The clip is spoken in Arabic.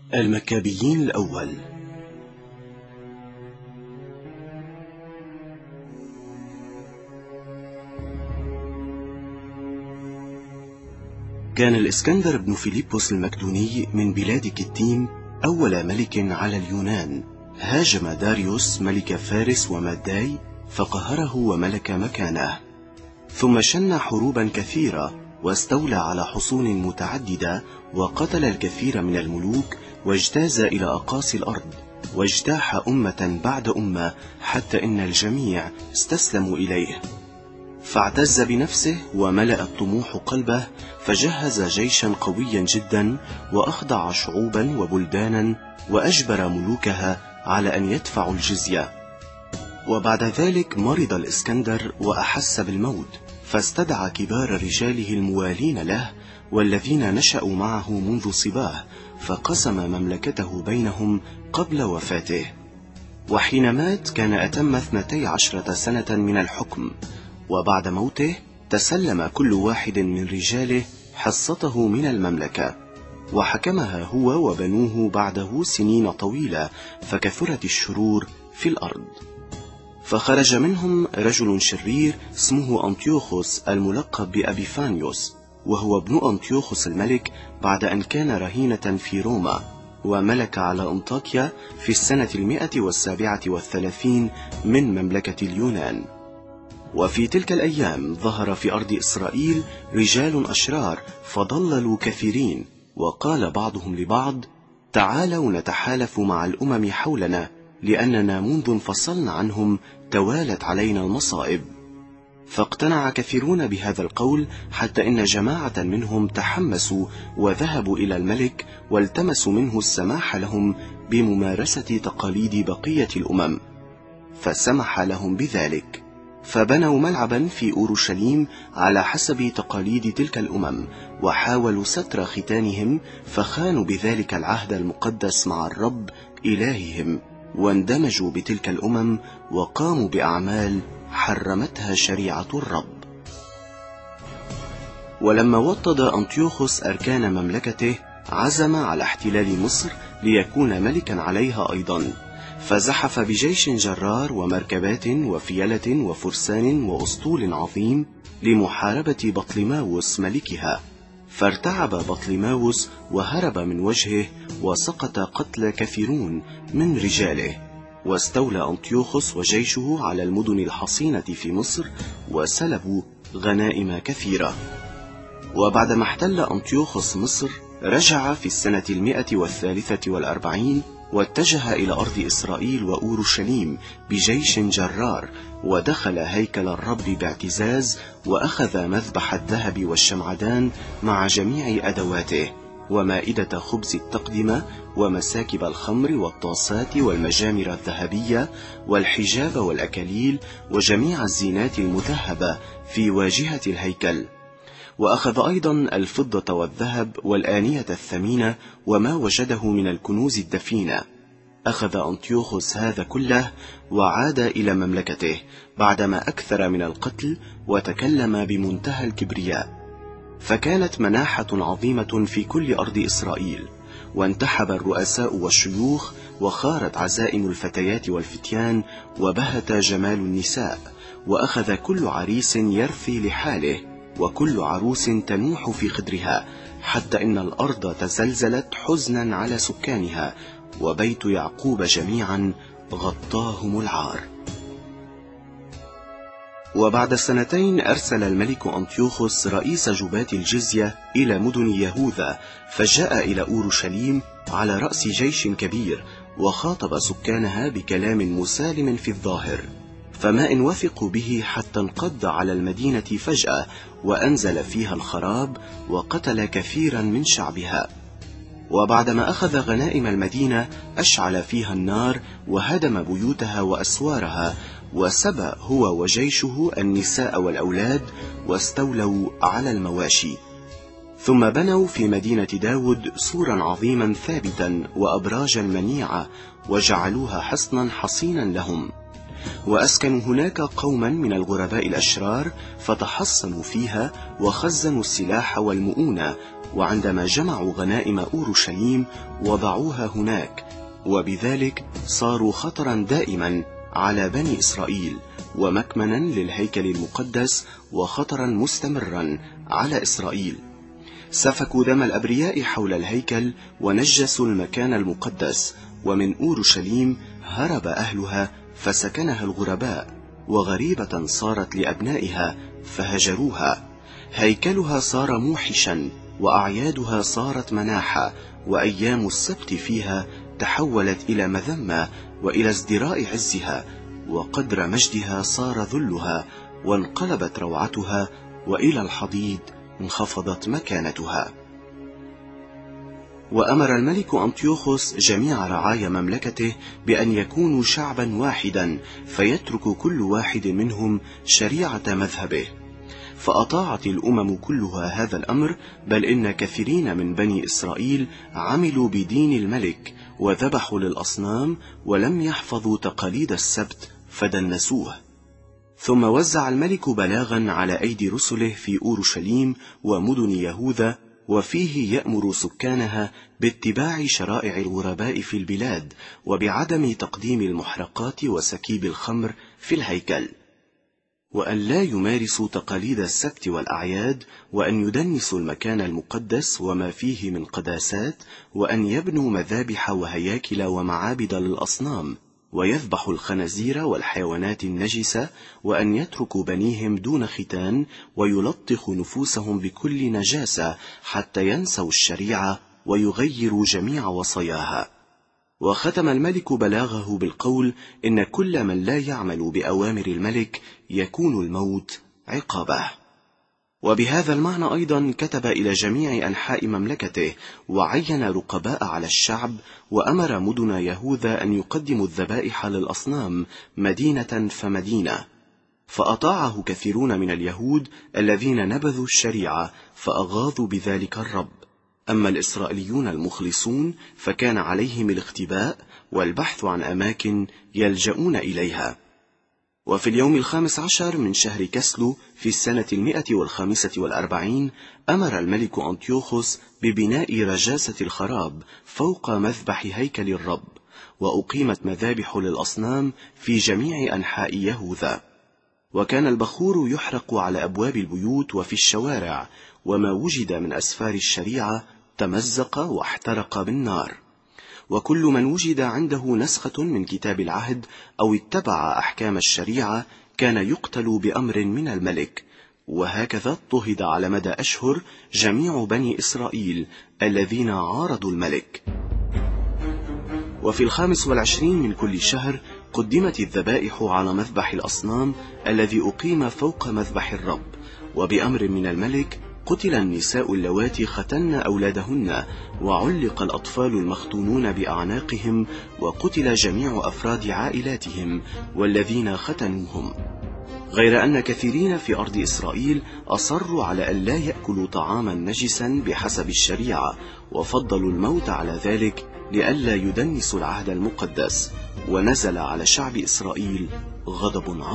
المكابيين الأول. كان الإسكندر بن فيليبوس المقدوني من بلاد كتيم أول ملك على اليونان. هاجم داريوس ملك فارس وماداي فقهره وملك مكانه، ثم شن حروبا كثيرة واستولى على حصون متعددة وقتل الكثير من الملوك واجتاز إلى أقاصي الأرض واجتاح أمة بعد أمة حتى إن الجميع استسلموا إليه. فاعتز بنفسه وملأ الطموح قلبه، فجهز جيشا قويا جدا وأخضع شعوبا وبلدانا وأجبر ملوكها على أن يدفعوا الجزية. وبعد ذلك مرض الإسكندر وأحس بالموت، فاستدعى كبار رجاله الموالين له والذين نشأوا معه منذ صباه، فقسم مملكته بينهم قبل وفاته. وحين مات كان أتم 12 سنة من الحكم، وبعد موته تسلم كل واحد من رجاله حصته من المملكة، وحكمها هو وبنوه بعده سنين طويلة، فكثرت الشرور في الأرض. فخرج منهم رجل شرير اسمه أنطيوخوس الملقب بأبيفانيوس، وهو ابن أنطيوخوس الملك بعد أن كان رهينة في روما، وملك على أنطاكيا في السنة 137 من مملكة اليونان. وفي تلك الأيام ظهر في أرض إسرائيل رجال أشرار فضللوا كثيرين، وقال بعضهم لبعض: تعالوا نتحالف مع الأمم حولنا، لأننا منذ انفصلنا عنهم توالت علينا المصائب. فاقتنع كثيرون بهذا القول، حتى إن جماعة منهم تحمسوا وذهبوا إلى الملك والتمسوا منه السماح لهم بممارسة تقاليد بقية الأمم، فسمح لهم بذلك. فبنوا ملعبا في أورشليم على حسب تقاليد تلك الأمم، وحاولوا ستر ختانهم، فخانوا بذلك العهد المقدس مع الرب إلههم، واندمجوا بتلك الأمم وقاموا بأعمال حرمتها شريعة الرب. ولما وطد أنطيوخوس أركان مملكته عزم على احتلال مصر ليكون ملكا عليها أيضا، فزحف بجيش جرار ومركبات وفيلة وفرسان وأسطول عظيم لمحاربة بطليماوس ملكها، فارتعب بطليماوس وهرب من وجهه، وسقط قتل كثيرون من رجاله. واستولى أنطيوخوس وجيشه على المدن الحصينة في مصر، وسلبوا غنائم كثيرة. وبعدما احتل أنطيوخوس مصر رجع في السنة 143 واتجه إلى أرض إسرائيل وأورشليم بجيش جرار، ودخل هيكل الرب باعتزاز، وأخذ مذبح الذهب والشمعدان مع جميع أدواته، ومائدة خبز التقدمة، ومساكب الخمر والطاسات والمجامر الذهبية والحجاب والأكاليل وجميع الزينات المذهبة في واجهة الهيكل. وأخذ أيضا الفضة والذهب والآنية الثمينة وما وجده من الكنوز الدفينة. أخذ أنطيوخوس هذا كله وعاد إلى مملكته بعدما أكثر من القتل، وتكلم بمنتهى الكبرياء. فكانت مناحة عظيمة في كل أرض إسرائيل، وانتحب الرؤساء والشيوخ، وخارت عزائم الفتيات والفتيان، وبهت جمال النساء، وأخذ كل عريس يرثي لحاله، وكل عروس تنوح في خدرها، حتى إن الأرض تزلزلت حزنا على سكانها، وبيت يعقوب جميعا غطاهم العار. وبعد 2 أرسل الملك أنطيوخوس رئيس جباة الجزية إلى مدن يهوذا، فجاء إلى أورشليم على رأس جيش كبير، وخاطب سكانها بكلام مسالم في الظاهر، فما إن وثقوا به حتى انقض على المدينة فجأة، وأنزل فيها الخراب، وقتل كثيرا من شعبها. وبعدما أخذ غنائم المدينة أشعل فيها النار، وهدم بيوتها وأسوارها، وسبى هو وجيشه النساء والأولاد، واستولوا على المواشي. ثم بنوا في مدينة داود سورا عظيما ثابتا وأبراجا منيعة، وجعلوها حصنا حصينا لهم. وأسكنوا هناك قوما من الغرباء الأشرار فتحصنوا فيها وخزنوا السلاح والمؤونة، وعندما جمعوا غنائم أورشليم وضعوها هناك، وبذلك صاروا خطرا دائما على بني إسرائيل ومكمنا للهيكل المقدس وخطرا مستمرا على إسرائيل. سفكوا دم الأبرياء حول الهيكل ونجسوا المكان المقدس، ومن أورشليم هرب أهلها فسكنها الغرباء، وغريبة صارت لأبنائها فهجروها. هيكلها صار موحشا وأعيادها صارت مناحة، وأيام السبت فيها تحولت إلى مذمة وإلى ازدراء عزها، وقدر مجدها صار ذلها، وانقلبت روعتها، وإلى الحضيض انخفضت مكانتها. وأمر الملك أنطيوخوس جميع رعايا مملكته بأن يكونوا شعبا واحدا، فيترك كل واحد منهم شريعة مذهبه. فأطاعت الأمم كلها هذا الأمر، بل إن كثيرين من بني إسرائيل عملوا بدين الملك وذبحوا للأصنام ولم يحفظوا تقاليد السبت فدنسوه. ثم وزع الملك بلاغا على أيدي رسله في أورشليم ومدن يهوذا، وفيه يأمر سكانها باتباع شرائع الغرباء في البلاد، وبعدم تقديم المحرقات وسكيب الخمر في الهيكل، وأن لا يمارسوا تقاليد السبت والأعياد، وأن يدنسوا المكان المقدس وما فيه من قداسات، وأن يبنوا مذابح وهياكل ومعابد للأصنام، ويذبحوا الخنازير والحيوانات النجسة، وأن يتركوا بنيهم دون ختان، ويلطخوا نفوسهم بكل نجاسة حتى ينسوا الشريعة ويغيروا جميع وصاياها. وختم الملك بلاغه بالقول: إن كل من لا يعمل بأوامر الملك يكون الموت عقابه. وبهذا المعنى أيضا كتب إلى جميع أنحاء مملكته، وعين رقباء على الشعب، وأمر مدن يهوذا أن يقدموا الذبائح للأصنام مدينة فمدينة. فأطاعه كثيرون من اليهود الذين نبذوا الشريعة فأغاظوا بذلك الرب. أما الإسرائيليون المخلصون فكان عليهم الاختباء والبحث عن أماكن يلجؤون إليها. وفي اليوم 15 من شهر كسلو في السنة 145 أمر الملك أنطيوخوس ببناء رجاسة الخراب فوق مذبح هيكل الرب، وأقيمت مذابح للأصنام في جميع أنحاء يهوذا. وكان البخور يحرق على أبواب البيوت وفي الشوارع، وما وجد من أسفار الشريعة تمزق واحترق بالنار. وكل من وجد عنده نسخة من كتاب العهد أو اتبع أحكام الشريعة كان يقتل بأمر من الملك. وهكذا اضطهد على مدى أشهر جميع بني إسرائيل الذين عارضوا الملك. وفي 25 من كل شهر قدمت الذبائح على مذبح الأصنام الذي أقيم فوق مذبح الرب. وبأمر من الملك قتل النساء اللواتي ختن أولادهن، وعلق الأطفال المختونون بأعناقهم، وقتل جميع أفراد عائلاتهم والذين ختنوهم. غير أن كثيرين في أرض إسرائيل أصروا على أن لا يأكلوا طعاما نجسا بحسب الشريعة، وفضلوا الموت على ذلك لئلا يدنسوا العهد المقدس. ونزل على شعب إسرائيل غضب عظيم.